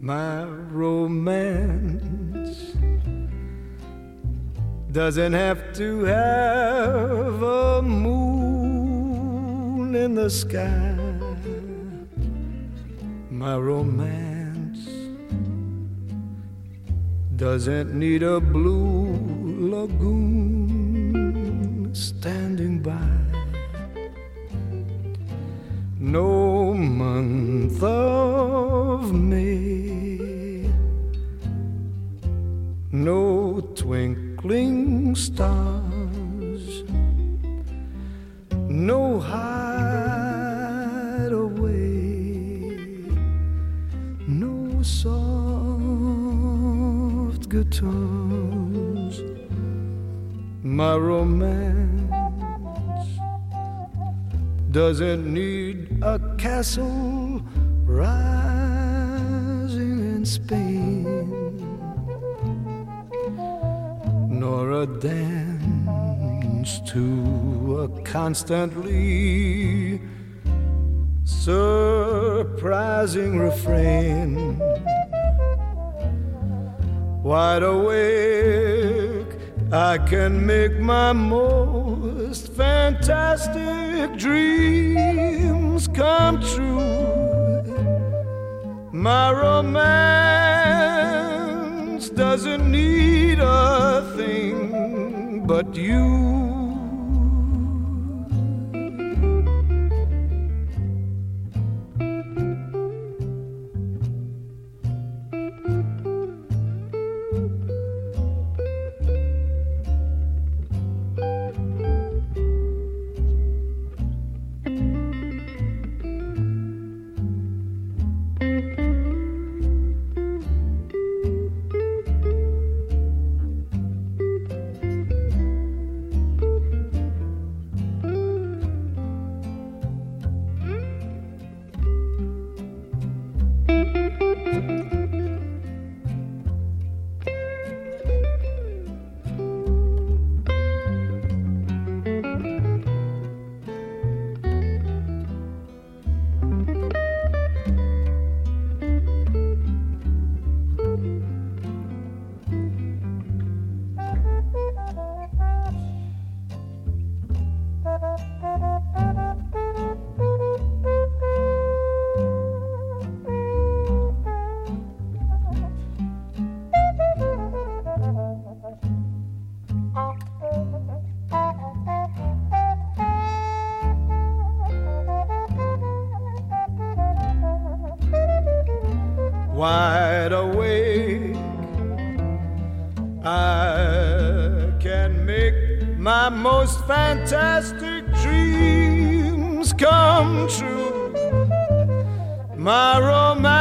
My romance doesn't have to have a moon in the sky. My romance doesn't need a blue lagoon standing by. No month of May, no twinkling stars, no hideaway, no soft guitars. My romance doesn't need a castle rising in Spain, nor a dance to a constantly surprising refrain. Wide awake, I can make my most fantastic dreams come true. My romance doesn't need a thing but you. Wide awake, I can make my most fantastic dreams come true. My romance